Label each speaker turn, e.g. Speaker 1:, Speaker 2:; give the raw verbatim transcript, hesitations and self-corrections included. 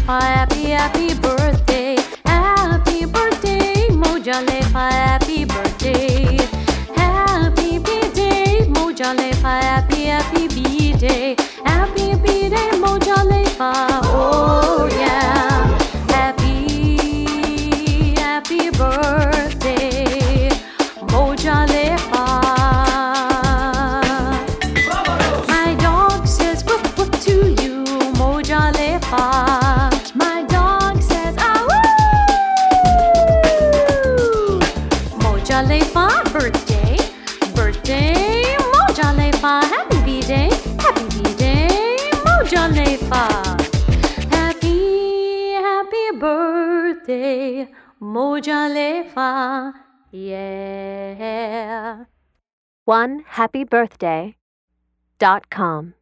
Speaker 1: Lefa, happy, happy birthday. Happy birthday, Moja Lefa, happy birthday. Happy B-Day, Moja Lefa, happy, happy B-Day. Happy B-Day, Moja Lefa, oh yeah. Happy, happy birthday, Moja Lefa. My dog says woof woof to you, Moja Lefa. My dog says ah woo. Moja Lefa, birthday, birthday, Moja Lefa, happy B-Day, happy B-Day, Moja Lefa. Happy, happy birthday, Moja Lefa, yeah.
Speaker 2: one happy birthday dot com